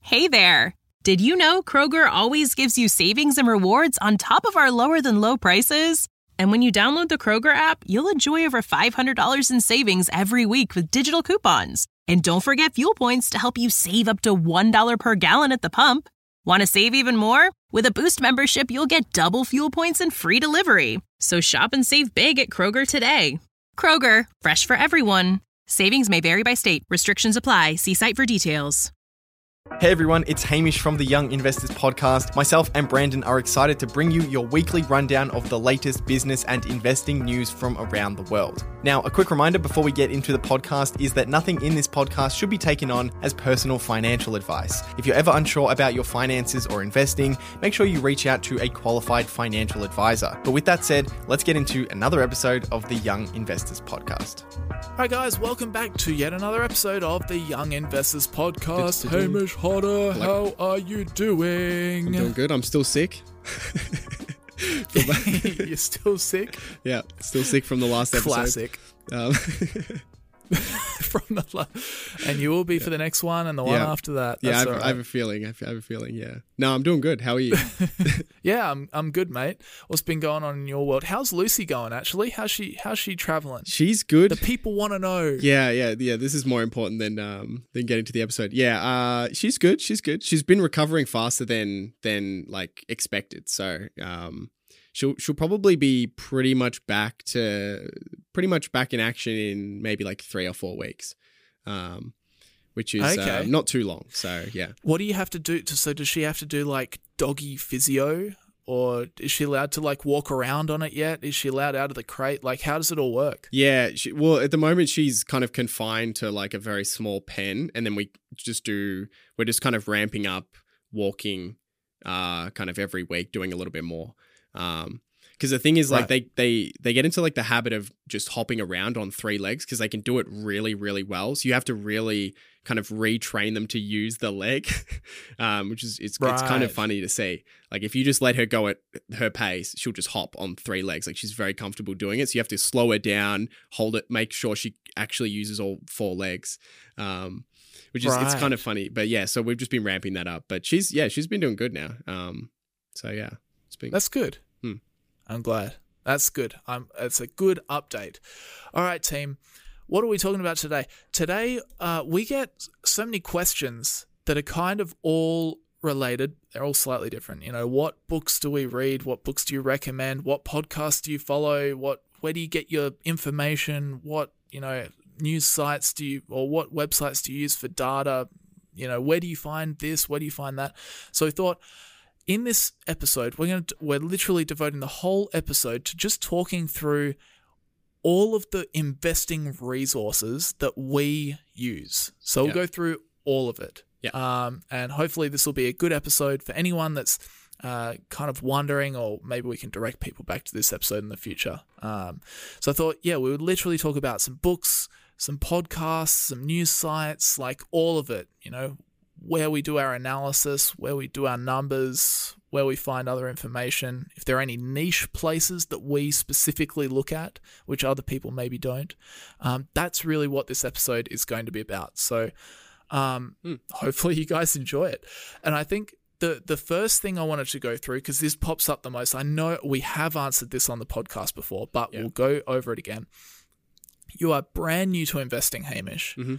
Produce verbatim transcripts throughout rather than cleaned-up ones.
Hey there! Did you know Kroger always gives you savings and rewards on top of our lower-than-low prices? And when you download the Kroger app, you'll enjoy over five hundred dollars in savings every week with digital coupons. And don't forget fuel points to help you save up to one dollar per gallon at the pump. Want to save even more? With a Boost membership, you'll get double fuel points and free delivery. So shop and save big at Kroger today. Kroger, fresh for everyone. Savings may vary by state. Restrictions apply. See site for details. Hey everyone, it's Hamish from the Young Investors Podcast. Myself and Brandon are excited to bring you your weekly rundown of the latest business and investing news from around the world. Now, a quick reminder before we get into the podcast is that nothing in this podcast should be taken on as personal financial advice. If you're ever unsure about your finances or investing, make sure you reach out to a qualified financial advisor. But with that said, let's get into another episode of the Young Investors Podcast. Hi guys, welcome back to yet another episode of the Young Investors Podcast. Hamish Hodder, how are you doing? I'm doing good. I'm still sick. You're still sick? Yeah, still sick from the last episode. Classic. Um, from the la- and you will be yeah. for the next one and the one yeah. after that. That's yeah, I have, I have a feeling. I have a feeling. Yeah. No, I'm doing good. How are you? yeah, I'm. I'm good, mate. What's been going on in your world? How's Lucy going? Actually, how's she? How's she traveling? She's good. The people want to know. Yeah, yeah, yeah. This is more important than um than getting to the episode. Yeah. Uh, she's good. She's good. She's been recovering faster than than like expected. So um. She'll she'll probably be pretty much back to pretty much back in action in maybe like three or four weeks, um, which is okay. uh, not too long. So yeah. What do you have to do? To, so does she have to do like doggy physio, or is she allowed to like walk around on it yet? Is she allowed out of the crate? Like, how does it all work? Yeah. She, well, at the moment she's kind of confined to like a very small pen, and then we just do we're just kind of ramping up walking, uh, kind of every week, doing a little bit more. Um, because the thing is like right. they, they, they get into like the habit of just hopping around on three legs because they can do it really, really well. So you have to really kind of retrain them to use the leg, um, which is, it's, right. it's kind of funny to see. Like if you just let her go at her pace, she'll just hop on three legs. Like she's very comfortable doing it. So you have to slow her down, hold it, make sure she actually uses all four legs. Um, which is, right. it's kind of funny, but yeah, so we've just been ramping that up, but she's, yeah, she's been doing good now. Um, so yeah. Been... That's good. Hmm. I'm glad. That's good. I'm. It's a good update. All right, team. What are we talking about today? Today, uh, we get so many questions that are kind of all related. They're all slightly different. You know, what books do we read? What books do you recommend? What podcasts do you follow? What? Where do you get your information? What, you know, news sites do you, or what websites do you use for data? You know, where do you find this? Where do you find that? So we thought, in this episode, we're going to we're literally devoting the whole episode to just talking through all of the investing resources that we use. So we'll yeah. go through all of it. Yeah. Um, and hopefully this will be a good episode for anyone that's uh, kind of wondering, or maybe we can direct people back to this episode in the future. Um, so I thought, yeah, we would literally talk about some books, some podcasts, some news sites, like all of it, you know, where we do our analysis, where we do our numbers, where we find other information, if there are any niche places that we specifically look at, which other people maybe don't. Um, that's really what this episode is going to be about. So um, mm. hopefully you guys enjoy it. And I think the, the first thing I wanted to go through, because this pops up the most, I know we have answered this on the podcast before, but yeah. we'll go over it again. You are brand new to investing, Hamish, mm-hmm.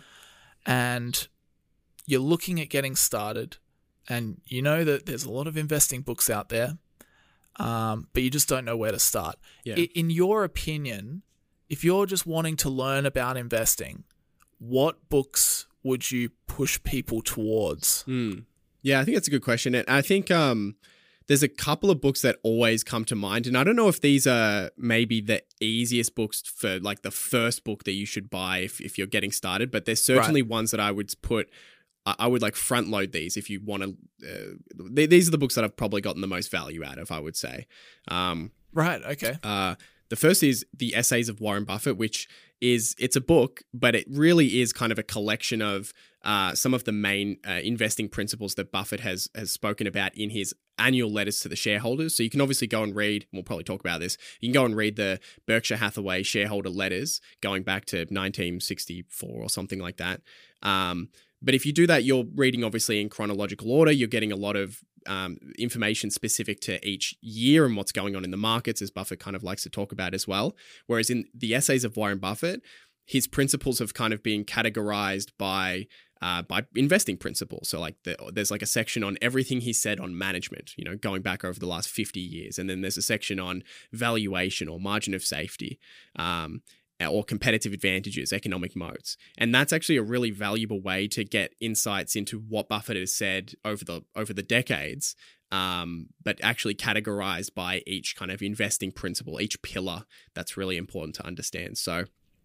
and you're looking at getting started, and you know that there's a lot of investing books out there, um, but you just don't know where to start. Yeah. In your opinion, if you're just wanting to learn about investing, what books would you push people towards? Mm. Yeah, I think that's a good question. And I think um, there's a couple of books that always come to mind. And I don't know if these are maybe the easiest books for like the first book that you should buy if, if you're getting started, but there's certainly right. ones that I would put I would like front load these if you want to. Uh, th- these are the books that I've probably gotten the most value out of, I would say. Um, right. Okay. Uh, the first is The Essays of Warren Buffett, which is, it's a book, but it really is kind of a collection of uh, some of the main uh, investing principles that Buffett has has spoken about in his annual letters to the shareholders. So you can obviously go and read, we'll probably talk about this, you can go and read the Berkshire Hathaway shareholder letters going back to nineteen sixty-four or something like that. Um, But if you do that, you're reading obviously in chronological order. You're getting a lot of um, information specific to each year and what's going on in the markets, as Buffett kind of likes to talk about as well. Whereas in the essays of Warren Buffett, his principles have kind of been categorized by uh, by investing principles. So like the, there's like a section on everything he said on management, you know, going back over the last fifty years. And then there's a section on valuation or margin of safety. Um, or competitive advantages, economic moats. And that's actually a really valuable way to get insights into what Buffett has said over the over the decades, um, but actually categorized by each kind of investing principle, each pillar. That's really important to understand. So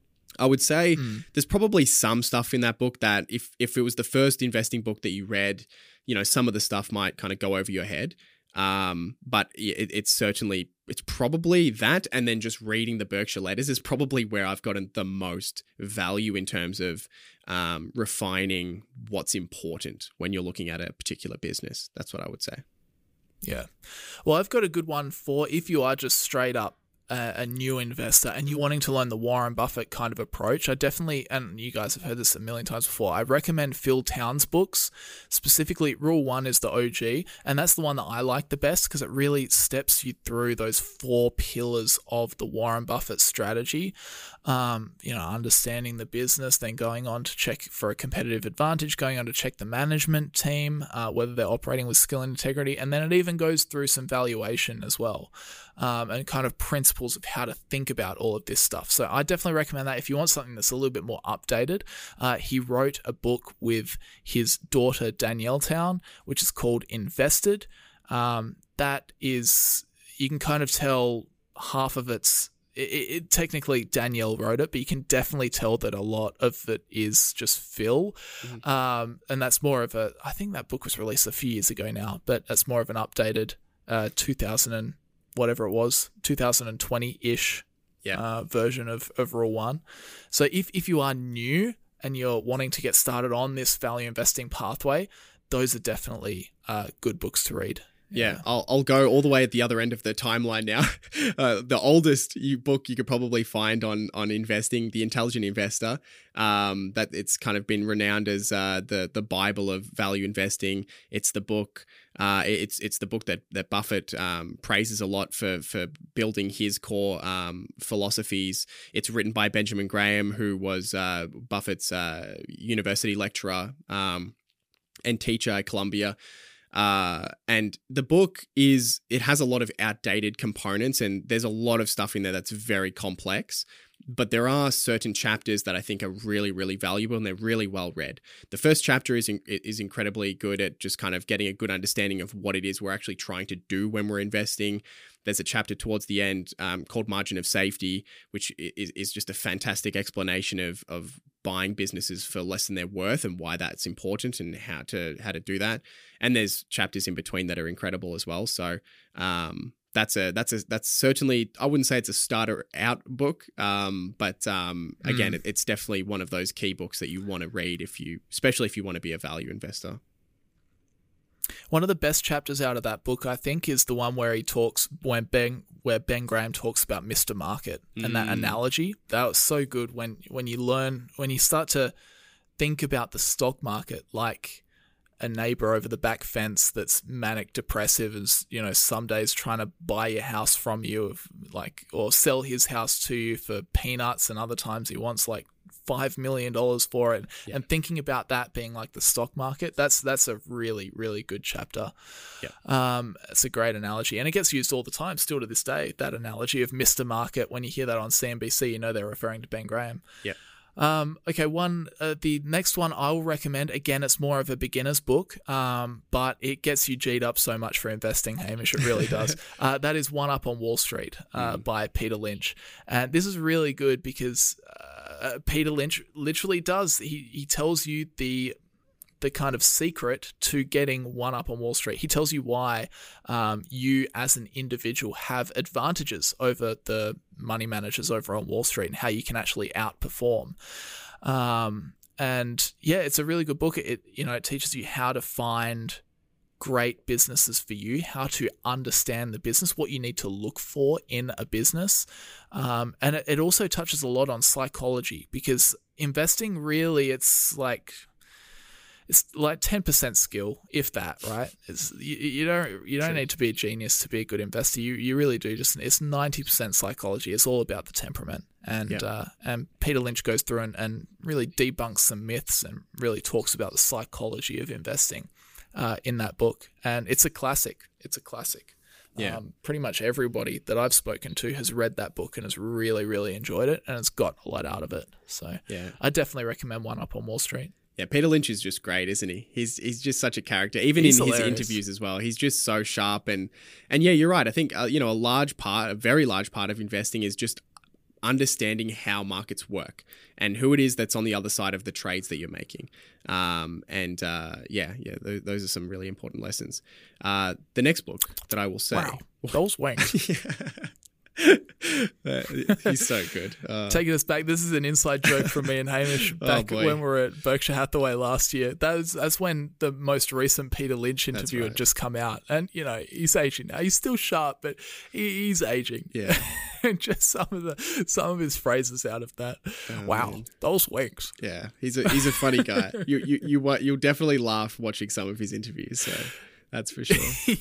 I would say mm. there's probably some stuff in that book that if if it was the first investing book that you read, you know, some of the stuff might kind of go over your head. Um, but it, it's certainly, it's probably that. And then just reading the Berkshire letters is probably where I've gotten the most value in terms of um, refining what's important when you're looking at a particular business. That's what I would say. Yeah. Well, I've got a good one for if you are just straight up a, a new investor and you're wanting to learn the Warren Buffett kind of approach. I definitely, and you guys have heard this a million times before, I recommend Phil Town's books. Specifically, Rule One is the O G, and that's the one that I like the best because it really steps you through those four pillars of the Warren Buffett strategy. Um, you know, understanding the business, then going on to check for a competitive advantage, going on to check the management team, uh, whether they're operating with skill and integrity, and then it even goes through some valuation as well, um, and kind of principles of how to think about all of this stuff. So I definitely recommend that if you want something that's a little bit more updated. Uh, he wrote a book with his daughter Danielle Town, which is called Invested. Um, that is, you can kind of tell half of it's It, it, technically Danielle wrote it, but you can definitely tell that a lot of it is just Phil. Mm-hmm. Um, and that's more of a, I think that book was released a few years ago now, but that's more of an updated uh, two thousand and whatever it was, two thousand twenty-ish yeah. uh, version of, of Rule One. So if, if you are new and you're wanting to get started on this value investing pathway, those are definitely uh, good books to read. Yeah, Yeah. I'll I'll go all the way at the other end of the timeline now. Uh, the oldest you, book you could probably find on on investing, The Intelligent Investor. Um, that it's kind of been renowned as uh, the the Bible of value investing. It's the book. Uh, it's it's the book that that Buffett um, praises a lot for for building his core um, philosophies. It's written by Benjamin Graham, who was uh, Buffett's uh, university lecturer um, and teacher at Columbia. Uh, and the book is, it has a lot of outdated components and there's a lot of stuff in there that's very complex, but there are certain chapters that I think are really, really valuable and they're really well read. The first chapter is, in, is incredibly good at just kind of getting a good understanding of what it is we're actually trying to do when we're investing. There's a chapter towards the end um, called Margin of Safety, which is, is just a fantastic explanation of, of buying businesses for less than they're worth and why that's important and how to how to do that. And there's chapters in between that are incredible as well. So um, that's a that's a that's certainly, I wouldn't say it's a starter out book, um, but um, again, mm. it, it's definitely one of those key books that you want to read if you, especially if you want to be a value investor. One of the best chapters out of that book, I think, is the one where he talks when Ben where Ben Graham talks about Mister Market and mm. that analogy. That was so good when when you learn when you start to think about the stock market like a neighbor over the back fence that's manic depressive, is, you know, some days trying to buy your house from you, like, or sell his house to you for peanuts, and other times he wants like five million dollars for it. Yeah. And thinking about that being like the stock market, that's that's a really, really good chapter. Yeah. Um, it's a great analogy. And it gets used all the time, still to this day, that analogy of Mister Market. When you hear that on C N B C, you know they're referring to Ben Graham. Yeah. Um, okay, one, uh, the next one I will recommend, again, it's more of a beginner's book, um, but it gets you G'd up so much for investing, Hamish, it really does. uh, that is One Up on Wall Street, uh, mm. by Peter Lynch. And this is really good because, uh, Peter Lynch literally does, he, he tells you the, the kind of secret to getting one up on Wall Street. He tells you why um, you as an individual have advantages over the money managers over on Wall Street and how you can actually outperform. Um, and yeah, it's a really good book. It, you know, it teaches you how to find great businesses for you, how to understand the business, what you need to look for in a business. Um, and it, it also touches a lot on psychology, because investing really, it's like, it's like ten percent skill, if that, right? It's you, you don't you don't True. need to be a genius to be a good investor. You you really do. Just it's ninety percent psychology. It's all about the temperament. And Yeah. uh, and Peter Lynch goes through and, and really debunks some myths and really talks about the psychology of investing uh, in that book. And it's a classic. It's a classic. Yeah. Um, pretty much everybody that I've spoken to has read that book and has really, really enjoyed it and has got a lot out of it. So Yeah. I definitely recommend One Up on Wall Street. Yeah, Peter Lynch is just great, isn't he? He's he's just such a character, even He's in his hilarious. interviews as well. He's just so sharp, and and yeah, you're right. I think uh, you know a large part, a very large part of investing is just understanding how markets work and who it is that's on the other side of the trades that you're making. Um, and uh, yeah, yeah, th- those are some really important lessons. Uh, the next book that I will say, Wow. Those wings. Uh, he's so good. Uh, Taking us back, this is an inside joke from me and Hamish back boy. when we were at Berkshire Hathaway last year. That was, that's when the most recent Peter Lynch interview right. had just come out. And, you know, he's aging now. He's still sharp, but he, he's aging. Yeah. And just some of the some of his phrases out of that. Oh, wow, man. those wings. Yeah, he's a he's a funny guy. you you you wa- you'll definitely laugh watching some of his interviews. So that's for sure.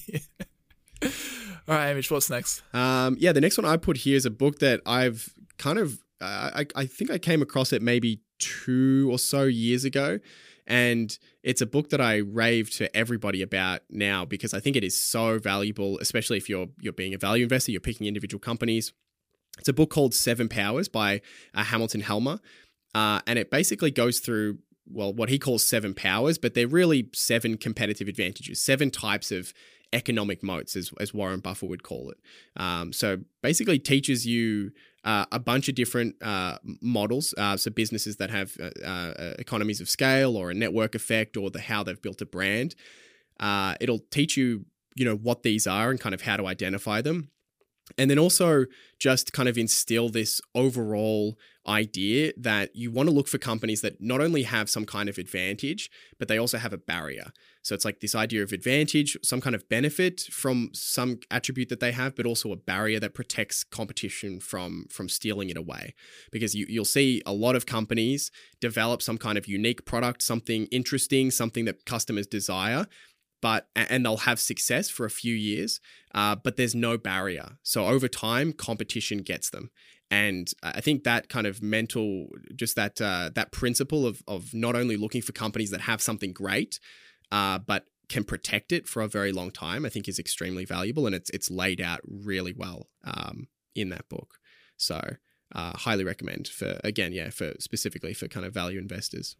All right, Hamish, what's next? Um, yeah, the next one I put here is a book that I've kind of, uh, I, I think I came across it maybe two or so years ago. And it's a book that I rave to everybody about now because I think it is so valuable, especially if you're you're being a value investor, you're picking individual companies. It's a book called Seven Powers by uh, Hamilton Helmer. Uh, and it basically goes through, well, what he calls seven powers, but they're really seven competitive advantages, seven types of economic moats, as, as Warren Buffett would call it. Um, so basically teaches you uh, a bunch of different uh, models. Uh, so businesses that have uh, uh, economies of scale or a network effect or the how they've built a brand. Uh, it'll teach you, you know, what these are and kind of how to identify them. And then also just kind of instill this overall idea that you want to look for companies that not only have some kind of advantage, but they also have a barrier. So it's like this idea of advantage, some kind of benefit from some attribute that they have, but also a barrier that protects competition from, from stealing it away. Because you, you'll see a lot of companies develop some kind of unique product, something interesting, something that customers desire, but and they'll have success for a few years, uh, but there's no barrier. So over time, competition gets them. And I think that kind of mental, just that uh, that principle of of not only looking for companies that have something great, uh, but can protect it for a very long time, I think is extremely valuable. And it's it's laid out really well um, in that book. So uh, highly recommend for, again, yeah, for specifically for kind of value investors.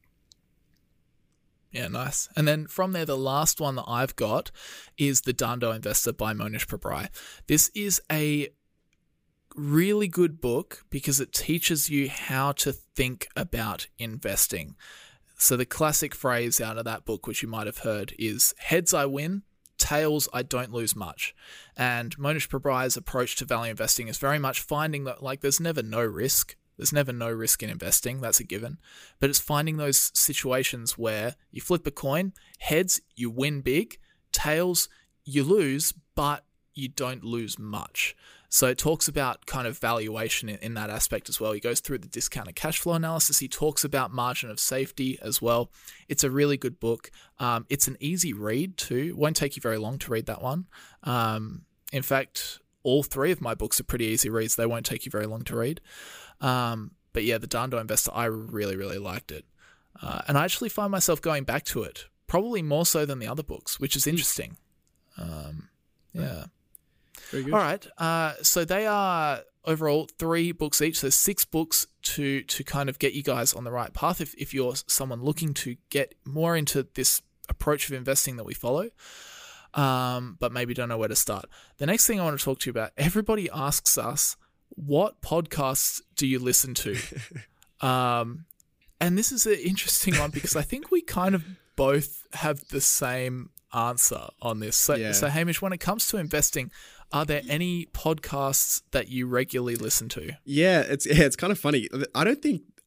Yeah, nice. And then from there, the last one that I've got is The Dhandho Investor by Mohnish Pabrai. This is a really good book because it teaches you how to think about investing. So the classic phrase out of that book, which you might have heard, is heads I win, tails I don't lose much. And Mohnish Pabrai's approach to value investing is very much finding that like there's never no risk. There's never no risk in investing. That's a given. But it's finding those situations where you flip a coin, heads, you win big, tails, you lose, but you don't lose much. So it talks about kind of valuation in, in that aspect as well. He goes through the discounted cash flow analysis. He talks about margin of safety as well. It's a really good book. Um, it's an easy read too. It won't take you very long to read that one. Um, in fact, all three of my books are pretty easy reads. They won't take you very long to read. Um, but yeah, The Dhandho Investor, I really, really liked it. Uh, and I actually find myself going back to it, probably more so than the other books, which is interesting. Um, yeah. Very good. All right. Uh, so they are overall three books each. So six books to to kind of get you guys on the right path if, if you're someone looking to get more into this approach of investing that we follow. Um, but maybe don't know where to start. The next thing I want to talk to you about, everybody asks us, what podcasts do you listen to? um, and this is an interesting one because I think we kind of both have the same answer on this. So, Yeah. so Hamish, when it comes to investing, are there any podcasts that you regularly listen to? Yeah, it's yeah, it's kind of funny. I don't think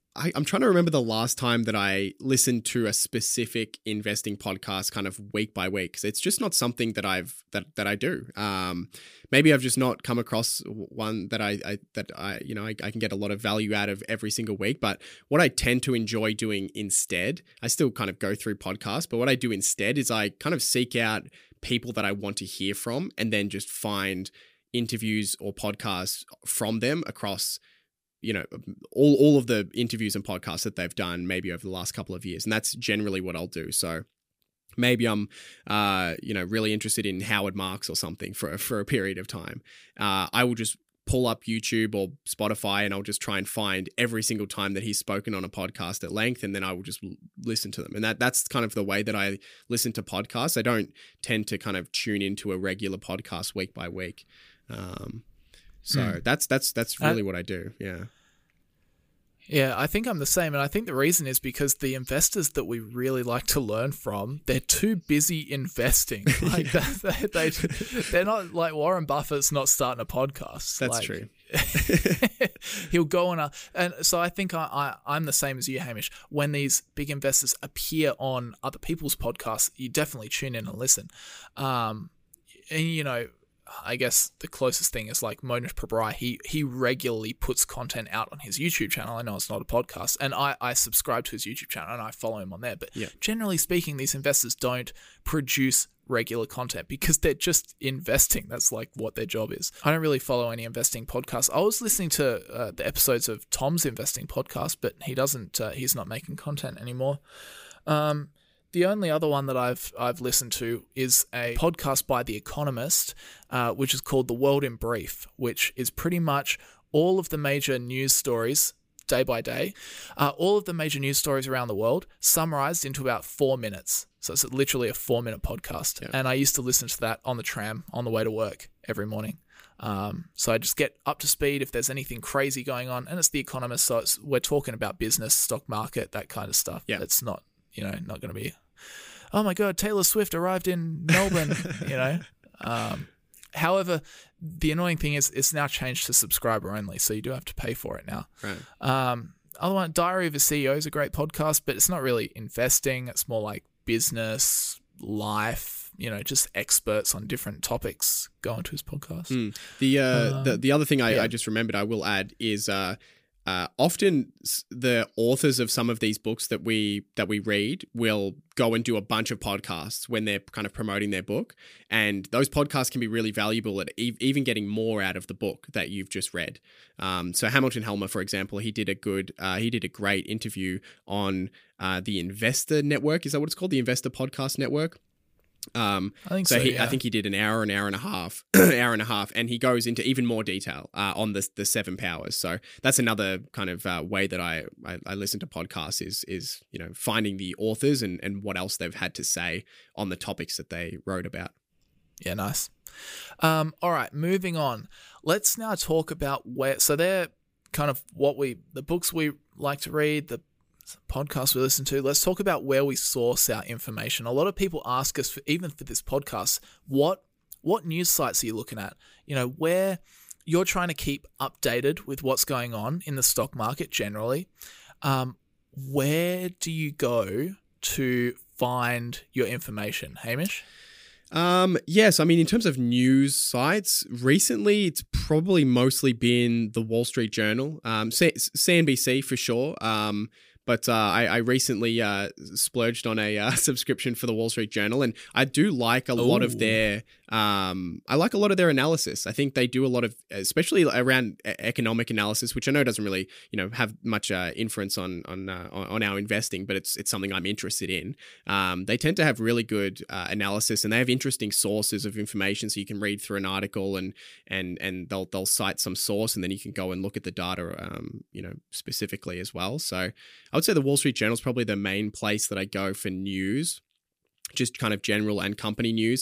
I, I'm trying to remember the last time that I listened to a specific investing podcast kind of week by week, because it's just not something that I've that that I do. Um, maybe I've just not come across one that I, I that I you know I, I can get a lot of value out of every single week. But what I tend to enjoy doing instead, I still kind of go through podcasts, but what I do instead is I kind of seek out people that I want to hear from, and then just find interviews or podcasts from them across, you know, all, all of the interviews and podcasts that they've done maybe over the last couple of years. And that's generally what I'll do. So maybe I'm, uh, you know, really interested in Howard Marks or something for, for a period of time. Uh, I will just pull up YouTube or Spotify, and I'll just try and find every single time that he's spoken on a podcast at length, and then I will just l- listen to them. And that that's kind of the way that I listen to podcasts. I don't tend to kind of tune into a regular podcast week by week. Um, So mm. that's that's that's really uh, what I do. Yeah. Yeah, I think I'm the same. And I think the reason is because the investors that we really like to learn from, they're too busy investing. Like yeah. they, they, they're not like Warren Buffett's not starting a podcast. That's like, true. He'll go on a, and so I think I, I, I'm the same as you, Hamish. When these big investors appear on other people's podcasts, you definitely tune in and listen. Um, and you know, I guess the closest thing is like Mohnish Pabrai. He he regularly puts content out on his YouTube channel. I know it's not a podcast, and I, I subscribe to his YouTube channel and I follow him on there. But yeah. generally speaking, these investors don't produce regular content because they're just investing. That's like what their job is. I don't really follow any investing podcasts. I was listening to uh, the episodes of Tom's investing podcast, but he doesn't. Uh, he's not making content anymore. Um, The only other one that I've I've listened to is a podcast by The Economist, uh, which is called The World in Brief, which is pretty much all of the major news stories, day by day, uh, all of the major news stories around the world summarized into about four minutes. So it's literally a four-minute podcast. Yeah. And I used to listen to that on the tram on the way to work every morning. Um, so I just get up to speed if there's anything crazy going on. And it's The Economist, so it's, we're talking about business, stock market, that kind of stuff. Yeah. It's not... You know, not going to be, oh my God, Taylor Swift arrived in Melbourne, you know. Um, however, the annoying thing is it's now changed to subscriber only, so you do have to pay for it now. Right. Um, other one, Diary of a C E O is a great podcast, but it's not really investing. It's more like business, life, you know, just experts on different topics go onto his podcast. Mm. The, uh, um, the the other thing I, yeah. I just remembered I will add is... Uh, Uh, often the authors of some of these books that we that we read will go and do a bunch of podcasts when they're kind of promoting their book, and those podcasts can be really valuable at e- even getting more out of the book that you've just read. Um, so Hamilton Helmer, for example, he did a good, uh, he did a great interview on uh, the Investor Network. Is that what it's called? The Investor Podcast Network. Um, I think so. so he, yeah. I think he did an hour, an hour and a half, hour and a half, and he goes into even more detail uh, on the the seven powers. So that's another kind of uh, way that I, I I listen to podcasts is is you know finding the authors and and what else they've had to say on the topics that they wrote about. Yeah, nice. Um, all right, moving on. Let's now talk about where. So they're kind of what we the books we like to read, the podcasts we listen to. Let's talk about where we source our information. A lot of people ask us, for, even for this podcast, what what news sites are you looking at? You know, where you're trying to keep updated with what's going on in the stock market generally. Um, where do you go to find your information, Hamish? Um, yes, I mean, in terms of news sites, recently it's probably mostly been the Wall Street Journal, um, C- CNBC for sure. Um, But uh, I, I recently uh, splurged on a uh, subscription for the Wall Street Journal, and I do like a Ooh. lot of their. Um, I like a lot of their analysis. I think they do a lot of, especially around economic analysis, which I know doesn't really, you know, have much uh, influence on on uh, on our investing, but it's it's something I'm interested in. Um, they tend to have really good uh, analysis, and they have interesting sources of information, so you can read through an article and and and they'll they'll cite some source, and then you can go and look at the data, um, you know, specifically as well. So I would say the Wall Street Journal is probably the main place that I go for news, just kind of general and company news.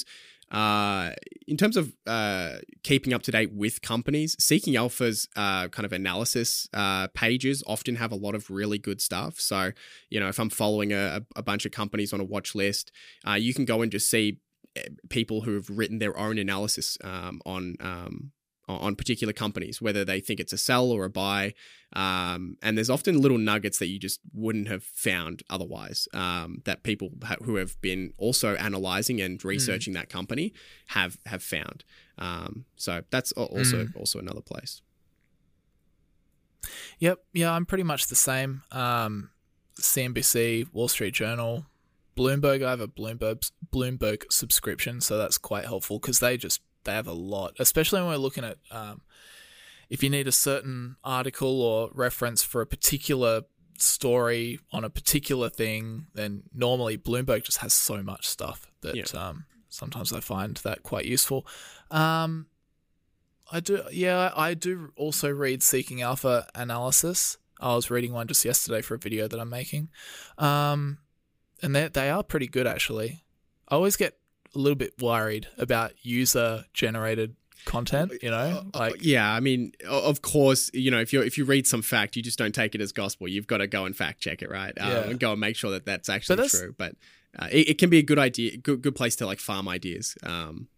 Uh, in terms of uh, keeping up to date with companies, Seeking Alpha's uh, kind of analysis uh, pages often have a lot of really good stuff. So, you know, if I'm following a, a bunch of companies on a watch list, uh, you can go and just see people who have written their own analysis um, on um, on, on particular companies, whether they think it's a sell or a buy. Um, and there's often little nuggets that you just wouldn't have found otherwise, um, that people ha- who have been also analyzing and researching mm. that company have have found. Um, so that's also mm. also another place. Yep. Yeah, I'm pretty much the same. Um, C N B C, Wall Street Journal, Bloomberg. I have a Bloomberg Bloomberg subscription, so that's quite helpful because they just they have a lot, especially when we're looking at um, if you need a certain article or reference for a particular story on a particular thing, then normally Bloomberg just has so much stuff that yeah. um, sometimes I find that quite useful. Um, I do, yeah, I do also read Seeking Alpha Analysis. I was reading one just yesterday for a video that I'm making. Um, and they they are pretty good, actually. I always get a little bit worried about user-generated content, you know? Like, yeah, I mean, of course, you know, if you if you read some fact, you just don't take it as gospel. You've got to go and fact check it, right? Um, yeah. And go and make sure that that's actually but that's, true. But uh, it, it can be a good idea, good good place to like farm ideas. Um,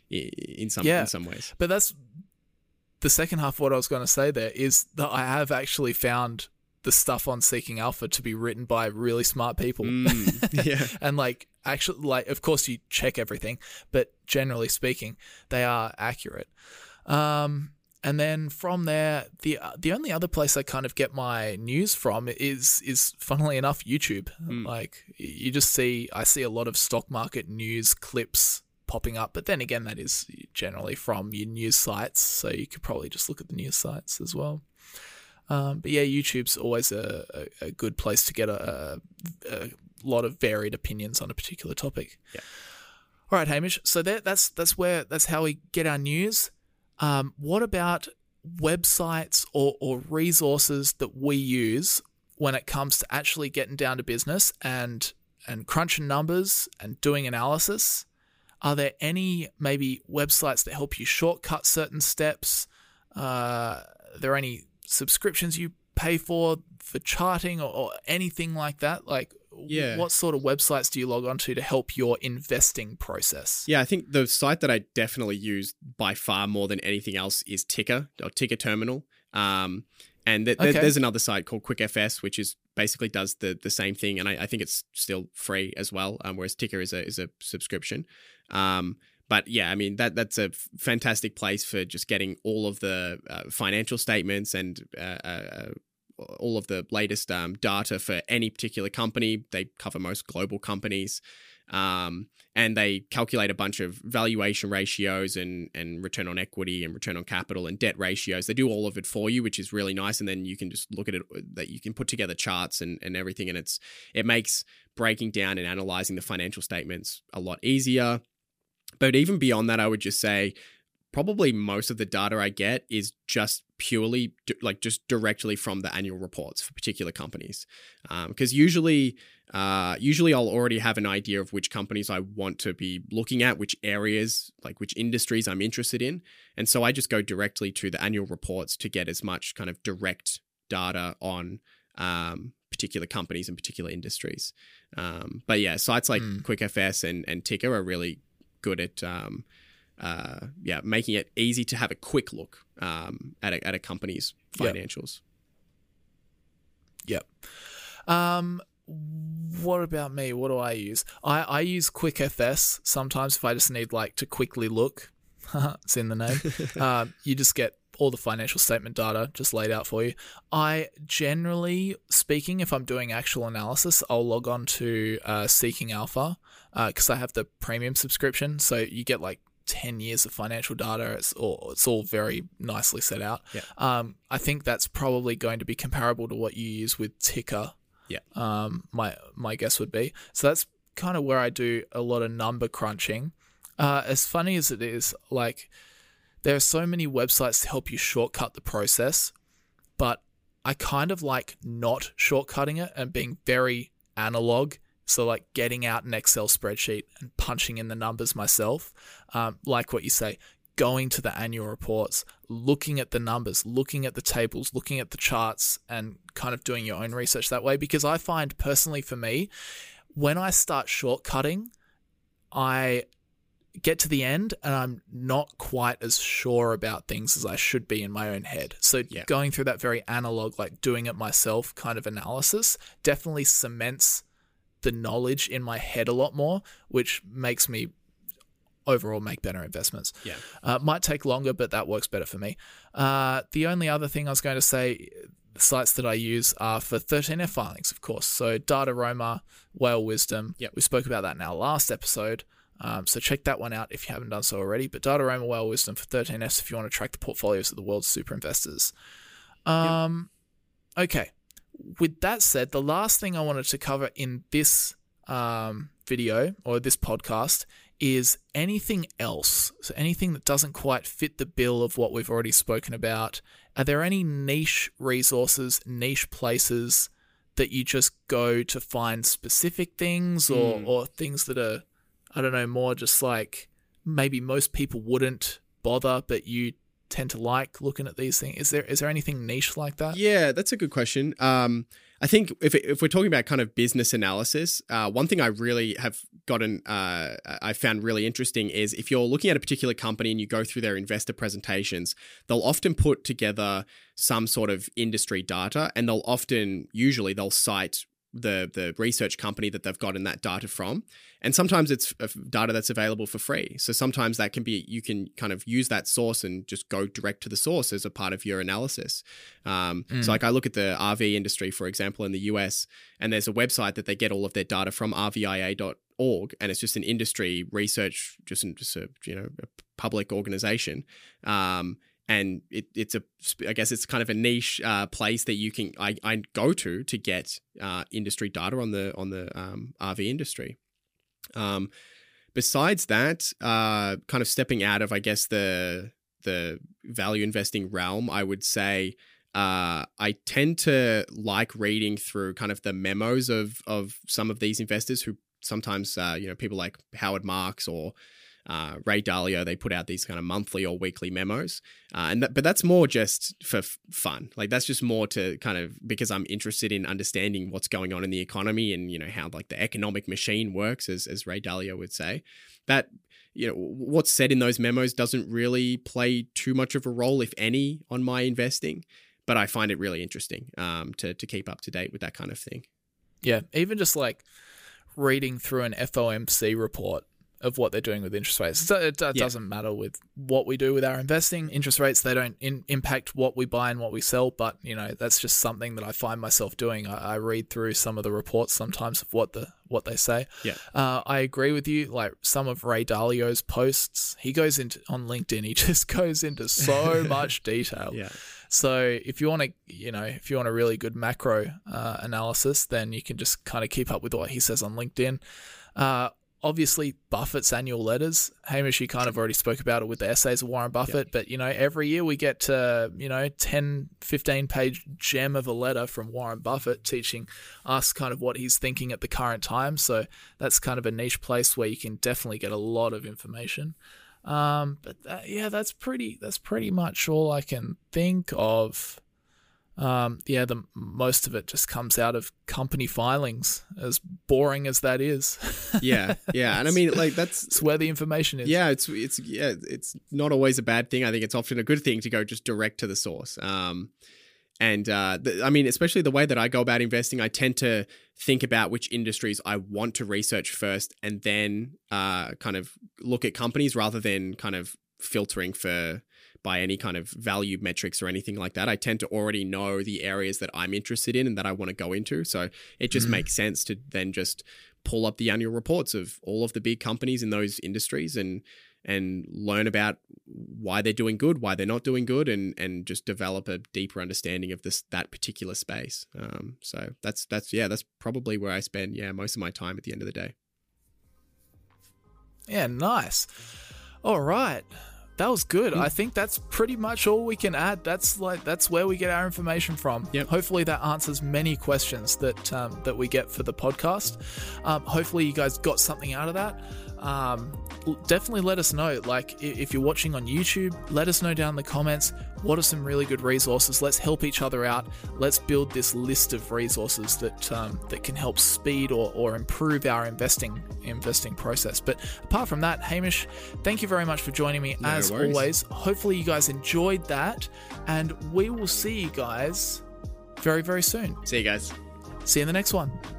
in some yeah. in some ways. But that's the second half of what I was going to say there is that I have actually found the stuff on Seeking Alpha to be written by really smart people. Mm, yeah. And like actually like of course you check everything, but generally speaking, they are accurate. Um and then from there, the the only other place I kind of get my news from is is funnily enough YouTube. Mm. Like you just see I see a lot of stock market news clips popping up, but then again, that is generally from your news sites, so you could probably just look at the news sites as well. Um, but yeah, YouTube's always a, a, a good place to get a, a, a lot of varied opinions on a particular topic. Yeah. All right, Hamish. So that, that's that's where that's how we get our news. Um, what about websites or, or resources that we use when it comes to actually getting down to business and and crunching numbers and doing analysis? Are there any maybe websites that help you shortcut certain steps? Uh, are there any subscriptions you pay for for charting or, or anything like that? Like, yeah. what sort of websites do you log onto to help your investing process? Yeah, I think the site that I definitely use by far more than anything else is Ticker or Ticker Terminal. Um, and th- th- okay. there's another site called QuickFS, which is basically does the the same thing, and I, I think it's still free as well. Um, whereas Ticker is a is a subscription. Um, but yeah, I mean that that's a f- fantastic place for just getting all of the uh, financial statements and uh, uh, all of the latest um, data for any particular company. They cover most global companies. Um, and they calculate a bunch of valuation ratios and, and return on equity and return on capital and debt ratios. They do all of it for you, which is really nice. And then you can just look at it, that you can put together charts and, and everything. And it's, it makes breaking down and analyzing the financial statements a lot easier. But even beyond that, I would just say probably most of the data I get is just purely like just directly from the annual reports for particular companies. Because um, usually, uh, usually I'll already have an idea of which companies I want to be looking at, which areas, like which industries I'm interested in. And so I just go directly to the annual reports to get as much kind of direct data on um, particular companies and particular industries. Um, but yeah, sites like mm. QuickFS and, and Ticker are really good at um, uh, yeah, making it easy to have a quick look um, at a, at a company's financials. Yep. yep. Um, what about me? What do I use? I, I use QuickFS sometimes if I just need like to quickly look. It's in the name. um, you just get all the financial statement data just laid out for you. I generally speaking, if I'm doing actual analysis, I'll log on to uh, Seeking Alpha because uh, I have the premium subscription. So you get like ten years of financial data. It's all, it's all very nicely set out. Yeah. Um, I think that's probably going to be comparable to what you use with Ticker. Yeah. Um, my, my guess would be. So that's kind of where I do a lot of number crunching. Uh, as funny as it is, like there are so many websites to help you shortcut the process, but I kind of like not shortcutting it and being very analog. So like getting out an Excel spreadsheet and punching in the numbers myself, um, like what you say, going to the annual reports, looking at the numbers, looking at the tables, looking at the charts, and kind of doing your own research that way. Because I find personally for me, when I start shortcutting, I get to the end and I'm not quite as sure about things as I should be in my own head. So Yeah. going through that very analog, like doing it myself kind of analysis definitely cements the knowledge in my head a lot more, which makes me overall make better investments. Yeah. Uh, might take longer, but that works better for me. Uh, the only other thing I was going to say, the sites that I use are for thirteen F filings, of course. So Dataroma, Whale Wisdom. Yep. We spoke about that in our last episode. Um, so check that one out if you haven't done so already. But Dataroma, Whale Wisdom for thirteen Fs if you want to track the portfolios of the world's super investors. Um, yep. Okay. With that said, the last thing I wanted to cover in this um, video or this podcast is anything else. So anything that doesn't quite fit the bill of what we've already spoken about. Are there any niche resources, niche places that you just go to find specific things or, Mm. or things that are, I don't know, more just like maybe most people wouldn't bother, but you tend to like looking at these things? Is there is there anything niche like that? Yeah, that's a good question. Um, I think if if we're talking about kind of business analysis, uh, one thing I really have gotten, uh, I found really interesting is if you're looking at a particular company and you go through their investor presentations, they'll often put together some sort of industry data, and they'll often, usually, they'll cite the the research company that they've gotten that data from. And sometimes it's data that's available for free. So sometimes that can be, you can kind of use that source and just go direct to the source as a part of your analysis. Um, Mm. So like I look at the R V industry, for example, in the U S, and there's a website that they get all of their data from, R V I A dot org, and it's just an industry research, just, just a, you know, a public organization. Um, And it, it's a, I guess it's kind of a niche uh, place that you can, I, I go to to get uh, industry data on the on the um, R V industry. Um, besides that, uh, kind of stepping out of, I guess, the the value investing realm, I would say uh, I tend to like reading through kind of the memos of of some of these investors who sometimes, uh, you know, people like Howard Marks or Uh, Ray Dalio, they put out these kind of monthly or weekly memos, uh, and that, but that's more just for f- fun. Like that's just more to kind of, because I'm interested in understanding what's going on in the economy and, you know, how like the economic machine works, as as Ray Dalio would say. That, you know, what's said in those memos doesn't really play too much of a role, if any, on my investing. But I find it really interesting um, to to keep up to date with that kind of thing. Yeah, even just like reading through an F O M C report of what they're doing with interest rates. It, it, it Yeah. doesn't matter with what we do with our investing. Interest rates, they don't in, impact what we buy and what we sell, but, you know, that's just something that I find myself doing. I, I read through some of the reports sometimes of what the what they say. Yeah. Uh, I agree with you. Like some of Ray Dalio's posts, he goes into, on LinkedIn, he just goes into so much detail. Yeah. So if you want to, you know, if you want a really good macro uh, analysis, then you can just kind of keep up with what he says on LinkedIn. Uh, Obviously, Buffett's annual letters. Hamish, you kind of already spoke about it with the essays of Warren Buffett, yep. But, you know, every year we get to, you know, ten, fifteen page gem of a letter from Warren Buffett teaching us kind of what he's thinking at the current time. So that's kind of a niche place where you can definitely get a lot of information. Um, but that, yeah, that's pretty, that's pretty much all I can think of. Um, yeah, the most of it just comes out of company filings, as boring as that is. Yeah, yeah, and I mean, like that's it's where the information is. Yeah, it's it's yeah, it's not always a bad thing. I think it's often a good thing to go just direct to the source. Um, and uh, the, I mean, especially the way that I go about investing, I tend to think about which industries I want to research first, and then uh, kind of look at companies rather than kind of filtering for. By any kind of value metrics or anything like that. I tend to already know the areas that I'm interested in and that I want to go into. So it just mm-hmm. makes sense to then just pull up the annual reports of all of the big companies in those industries and and learn about why they're doing good, why they're not doing good, and and just develop a deeper understanding of this that particular space. Um, so that's that's yeah, that's probably where I spend yeah most of my time at the end of the day. Yeah, nice. All right. That was good. Mm. I think that's pretty much all we can add. That's like that's where we get our information from. Yep. Hopefully that answers many questions that um, that we get for the podcast. Um, hopefully you guys got something out of that. um, definitely let us know. Like, if you're watching on YouTube, let us know down in the comments what are some really good resources. Let's help each other out. Let's build this list of resources that um, that can help speed or, or improve our investing investing process. But apart from that, Hamish, thank you very much for joining me No as worries. always. Hopefully you guys enjoyed that, and we will see you guys very, very soon. See you guys. See you in the next one.